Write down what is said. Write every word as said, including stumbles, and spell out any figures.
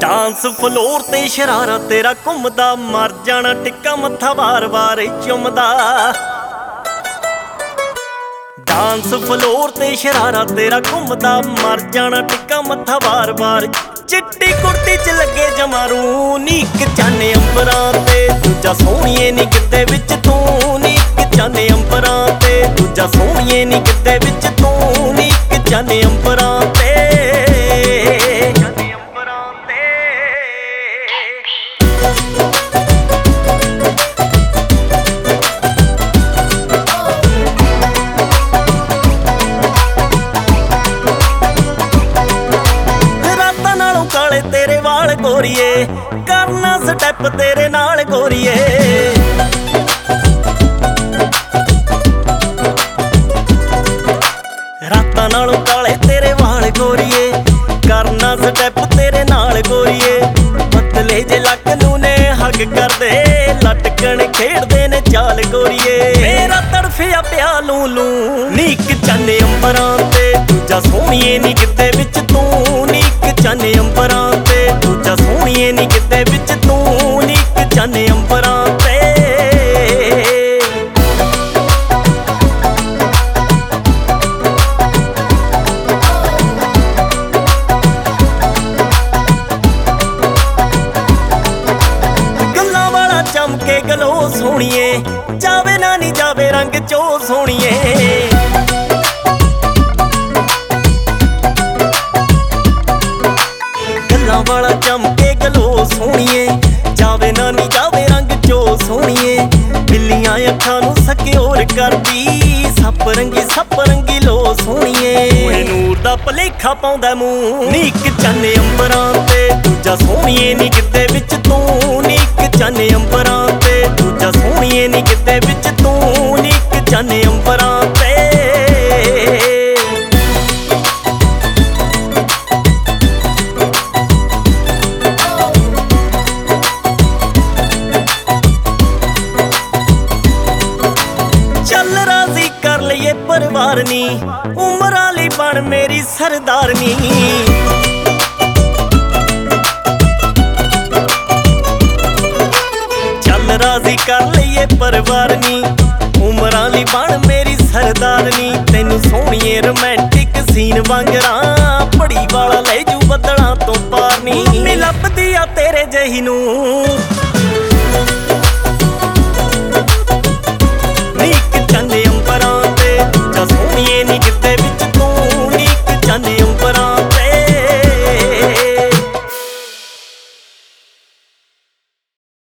Dance floor ते शरारा तेरा घुमदा, मर जाना टिक्का मत्था बार बार चुमदा। डांस फ्लोर ते शरारा तेरा घुमदा, मर जाना टिक्का मत्था बार बार। चिट्टी कुर्ती च लगे जमारू, नीक चाने अंबरां ते दूजा सोहणिए नी किते विच तू। नीक चाने अंबरां ते दूजा सोहणिए नी किते विच तू। नीक चाने अंबरां ते तेरे वाल गोरीए, करना स्टैप तेरे नाल गोरीए। रातां नालों काले तेरे वाल गोरीए, करना स्टैप तेरे नाल गोरीए। पतले जे लक नूं ने हग करदे, लटकण खेडदे ने चाल गोरीए। मेरा तड़फिया पिया लूं लूं, नीक चाने अंबरां ते दूजा सोहणिए नी किते विच तू। नीक चाने अंबरां ते दूजा सोहणिए नी किते विच तू। नीक चाने अंबरां ते गल्लां वाला चमके गलो सोहणिए, जावे ना नी जावे रंग चो सोहणिए। वाला चमके गलो सोहणिए, जावे ना नी जावे रंग चो सोहणिए। बिल्लियां अखां नूं सक्योर करदी, सप रंगी सप रंगी लो सोहणिए। नूर दा भलेखा पाउंदा मूंह, नीक चाने अंबरां ते दूजा सोहणिए नी किते विच तू। नीक चाने अंबरां ते दूजा सोहणिए नी किते विच तू। नीक चाने अंबरां ते चल राजी कर लईए परिवार नी, उमर आली बन मेरी सरदारनी। चल राजी कर लईए परिवार नी, उमर आली बन मेरी सरदारनी। तैनू सोहणिए रोमांटिक सीन वांगरा, पड़ी वाला ले जू बदलां तो पार नी। मम्मी लभदी आ तेरे जही नूं, नीक चाने अंबरां ते दूजा सोहणिए नी